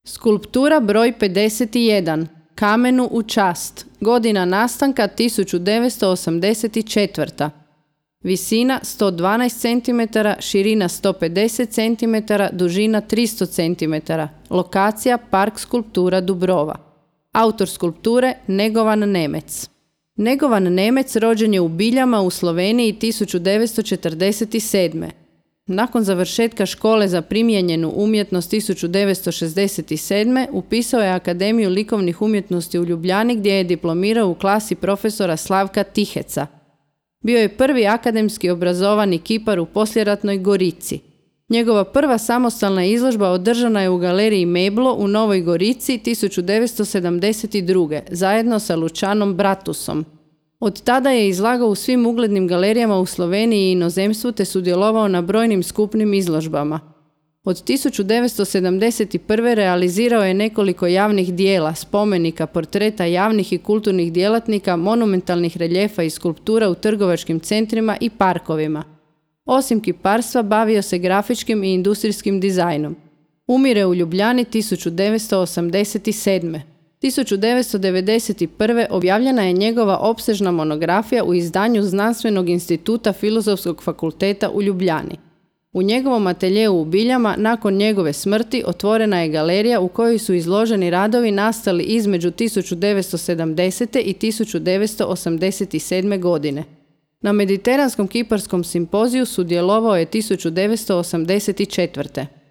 Skulptura broj 51. Kamenu u čast. Godina nastanka 1984. Visina 112 cm, širina 150 cm, dužina 300 cm. Lokacija Park skulptura Dubrova. Autor skulpture Negovan Nemec. Negovan Nemec rođen je u Biljama u Sloveniji 1947. Nakon završetka škole za primijenjenu umjetnost 1967. upisao je Akademiju likovnih umjetnosti u Ljubljani gdje je diplomirao u klasi profesora Slavka Tiheca. Bio je prvi akademski obrazovani kipar u poslijeratnoj Gorici. Njegova prva samostalna izložba održana je u galeriji Meblo u Novoj Gorici 1972. zajedno sa Lučanom Bratusom. Od tada je izlagao u svim uglednim galerijama u Sloveniji i inozemstvu te sudjelovao na brojnim skupnim izložbama. Od 1971. realizirao je nekoliko javnih dijela, spomenika, portreta javnih i kulturnih djelatnika, monumentalnih reljefa i skulptura u trgovačkim centrima i parkovima. Osim kiparstva bavio se grafičkim i industrijskim dizajnom. Umire u Ljubljani 1987. 1991. objavljena je njegova opsežna monografija u izdanju Znanstvenog instituta Filozofskog fakulteta u Ljubljani. U njegovom ateljeu u Biljama nakon njegove smrti otvorena je galerija u kojoj su izloženi radovi nastali između 1970. i 1987. godine. Na Mediteranskom kiparskom simpoziju sudjelovao je 1984.